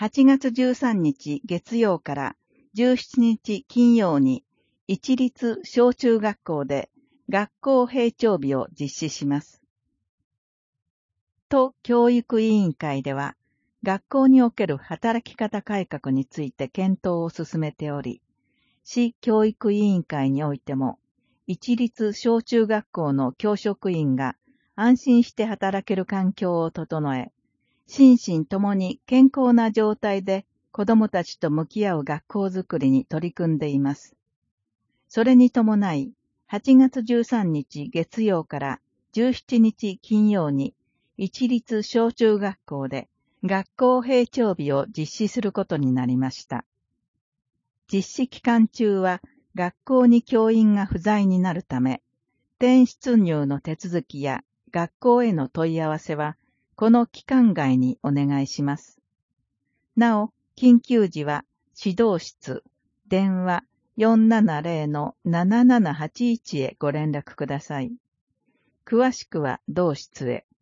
8月13日月曜から17日金曜に一律小中学校で学校閉庁日を実施します。都教育委員会では学校における働き方改革について検討を進めており、市教育委員会においても一律小中学校の教職員が安心して働ける環境を整え、心身ともに健康な状態で子どもたちと向き合う学校づくりに取り組んでいます。それに伴い、8月13日月曜から17日金曜に一律小中学校で学校閉庁日を実施することになりました。実施期間中は学校に教員が不在になるため、転出入の手続きや学校への問い合わせはこの期間外にお願いします。なお、緊急時は指導室、電話 470-7781 へご連絡ください。詳しくは同室へ。